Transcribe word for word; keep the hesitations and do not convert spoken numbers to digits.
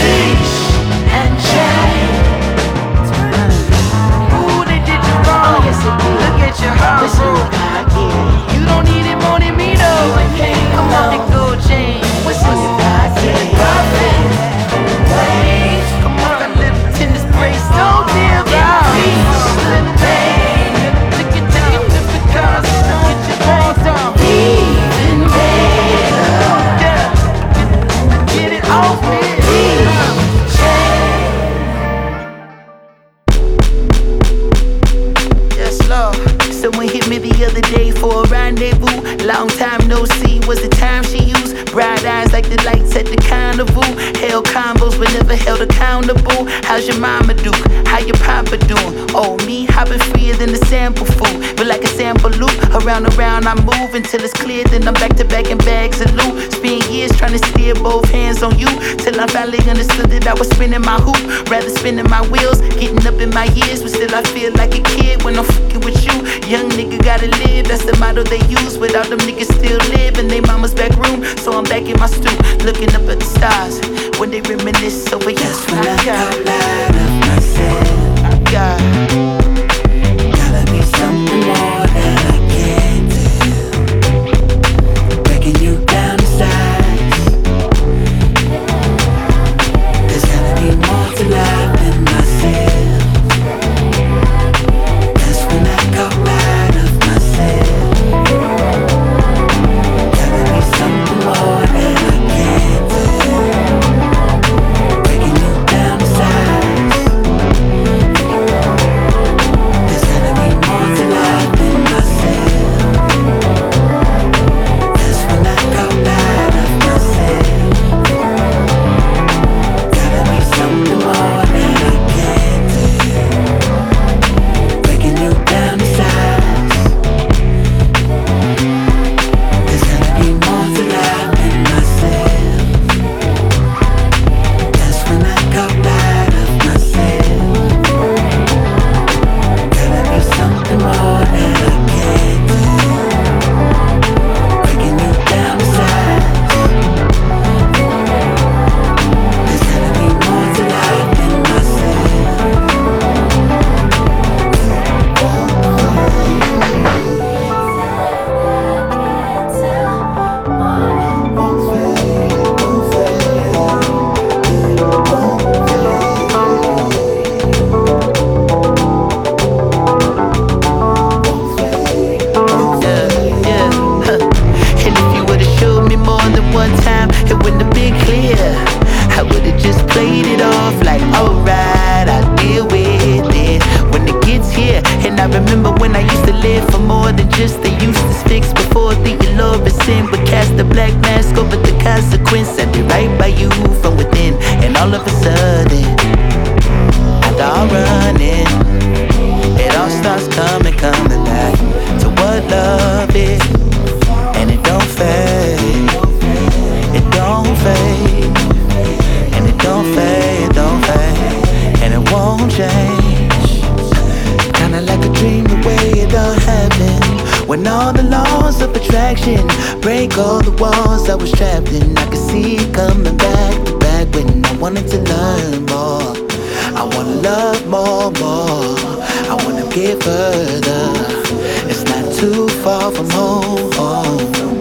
Leash and chain. Ooh, they did you wrong. Oh, yes, it did. Look at your heart. Listen, God, yeah. You don't need it more than me, though. You ain't paying no. Come on, the gold chain. What's in your God, yeah. Perfect. Waves. Come on, a little tennis brace. Don't deal about peace. Little pain. Look at you, look at cars. Look at your balls down. Even better. Yeah. Get it off me. Someone hit me the other day for a rendezvous. Long time no see, was the time she used. Bright eyes like the lights at the carnival. Held combos but never held accountable. How's your mama do? How your papa doing? Oh, me hopping freer than the sample food. But like a sample loop, around and around I move until it's clear. Then I'm back to back in bags of loot. Spend years trying to steer both hands on you, till I finally understood that I was spinning my hoop rather spinning my wheels. Getting up in my years, but still I feel like a kid when I'm fucking with you. Young nigga gotta live, that's the motto they use. Without them niggas still live in they mama's back room. So I'm back in my stoop, looking up at the stars when they reminisce over you. That's when I go loud of myself. I got gotta be something more that I can't do. Breaking you down to size. There's gotta be more to life than myself. That's when I go loud of myself. Gotta be something more that I can't do. Breaking you down to size. There's gotta be more to life than myself. That's when I go loud of myself. Gotta be something more that I can't do. Breaking you down to size. There's gotta be more to life than myself. That's when I go loud of myself. Gotta be something more that I can't do. Breaking you down to size. There's gotta be more to life than myself. yeah, yeah, huh. And if you would've showed me more than one time, it wouldn't have been clear. I would've just played it off like, alright, I'll deal with it when it gets here. And I remember when I used to live for more than just the useless fix. Before the allure of sin would cast a black mask over the consequence. I did right by you from within, and all of a sudden after all running, it all starts coming, coming back to what love is. And it don't fade, it don't fade, and it don't fade, don't fade, and it won't change. Kinda like a dream the way it all happened, when all the laws of attraction break all the walls I was trapped in. I could see it coming back to back when I wanted to learn more. I wanna love more, more. I wanna get further. It's not too far from home.